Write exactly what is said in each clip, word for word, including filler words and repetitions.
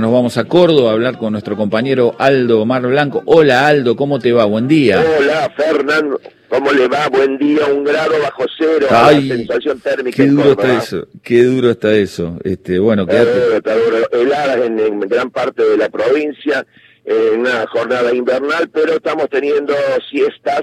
nos vamos a Córdoba a hablar con nuestro compañero Aldo Omar Blanco. Hola Aldo, ¿cómo te va? Buen día. Hola Fernando, ¿cómo le va? Buen día, un grado bajo cero, Ay, la sensación térmica. Qué duro en está eso, qué duro está eso. Este, bueno, quédate. Eh, está duro, heladas en, en gran parte de la provincia, en una jornada invernal, pero estamos teniendo siestas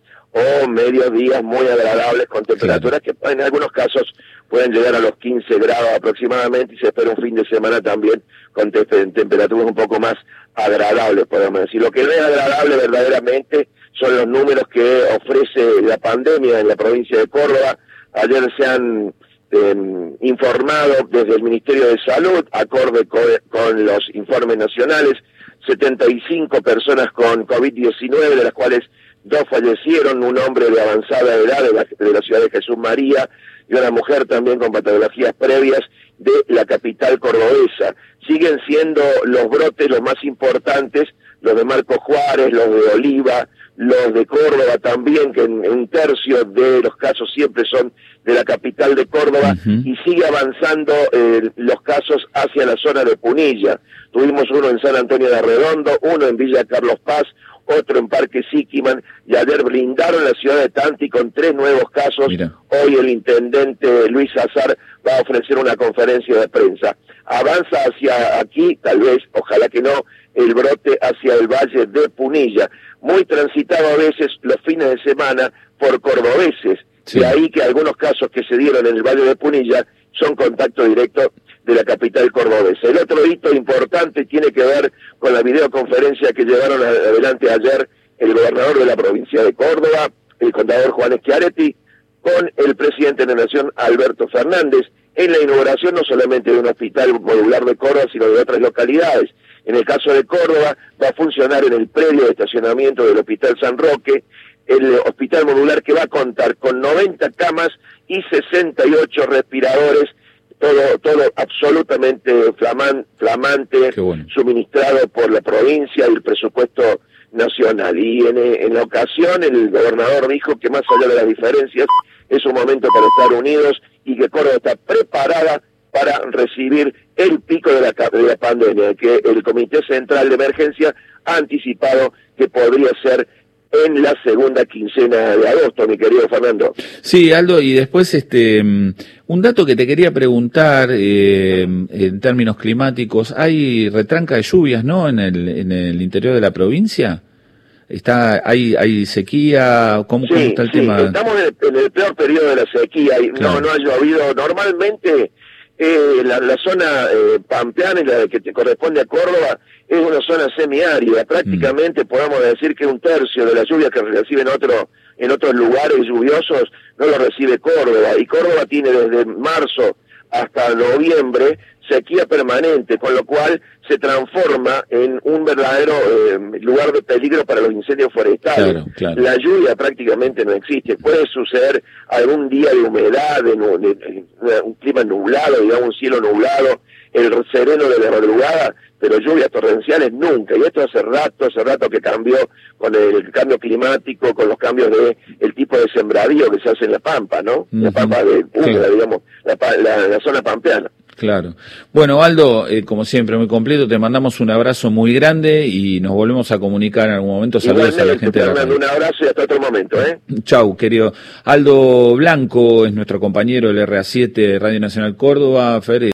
o medios días muy agradables con temperaturas claro. que en algunos casos pueden llegar a los quince grados aproximadamente, y se espera un fin de semana también con te temperaturas un poco más agradables, podemos decir. Lo que no es agradable verdaderamente son los números que ofrece la pandemia en la provincia de Córdoba. Ayer se han eh, informado desde el Ministerio de Salud, acorde con, con los informes nacionales, setenta y cinco personas con COVID diecinueve, de las cuales dos fallecieron, un hombre de avanzada edad de la, de la ciudad de Jesús María y una mujer también con patologías previas de la capital cordobesa. Siguen siendo los brotes los más importantes, los de Marcos Juárez, los de Oliva, los de Córdoba también, que en, en un tercio de los casos siempre son de la capital de Córdoba, uh-huh. y sigue avanzando eh, los casos hacia la zona de Punilla. Tuvimos uno en San Antonio de Arredondo, uno en Villa Carlos Paz, otro en Parque Siquiman, y ayer blindaron la ciudad de Tanti con tres nuevos casos. Mira. Hoy el intendente Luis Azar va a ofrecer una conferencia de prensa. Avanza hacia aquí, tal vez, ojalá que no, el brote hacia el valle de Punilla, muy transitado a veces los fines de semana por cordobeses, sí. De ahí que algunos casos que se dieron en el valle de Punilla son contacto directo de la capital cordobesa. El otro hito importante tiene que ver con la videoconferencia que llevaron adelante ayer el gobernador de la provincia de Córdoba, el contador Juan Schiaretti, con el presidente de la Nación, Alberto Fernández, en la inauguración no solamente de un hospital modular de Córdoba, sino de otras localidades. En el caso de Córdoba, va a funcionar en el predio de estacionamiento del Hospital San Roque, el hospital modular que va a contar con noventa camas y sesenta y ocho respiradores, todo todo absolutamente flaman, flamante, bueno. Suministrado por la provincia y el presupuesto nacional. Y en, en la ocasión el gobernador dijo que más allá de las diferencias es un momento para estar unidos y que Córdoba está preparada para recibir el pico de la, de la pandemia, que el Comité Central de Emergencia ha anticipado que podría ser en la segunda quincena de agosto, mi querido Fernando. Sí, Aldo, y después este un dato que te quería preguntar eh, en términos climáticos, hay retranca de lluvias, ¿no?, en el en el interior de la provincia. Está hay hay sequía, ¿cómo, sí, cómo está el sí, tema? Estamos en el, en el peor periodo de la sequía, y claro. no no ha llovido normalmente. Eh, la, la zona eh, pampeana, y la que te corresponde a Córdoba, es una zona semiárida. Prácticamente mm. podemos decir que un tercio de la lluvia que reciben otro, en otros lugares lluviosos no lo recibe Córdoba. Y Córdoba tiene desde marzo hasta noviembre sequía permanente, con lo cual se transforma en un verdadero eh, lugar de peligro para los incendios forestales. Claro, claro. La lluvia prácticamente no existe. Puede suceder algún día de humedad, de, de, de, de un clima nublado, digamos un cielo nublado, el sereno de la madrugada, pero lluvias torrenciales nunca. Y esto hace rato, hace rato que cambió con el cambio climático, con los cambios de el tipo de sembradío que se hace en la Pampa, ¿no? Uh-huh. La Pampa de húmeda, sí. digamos, la, la, la zona pampeana. Claro. Bueno, Aldo, eh, como siempre, muy completo, te mandamos un abrazo muy grande y nos volvemos a comunicar en algún momento. Saludos a la gente de la radio. Un abrazo y hasta otro momento, ¿eh? Chau, querido. Aldo Blanco es nuestro compañero del R A siete Radio Nacional Córdoba. Fer,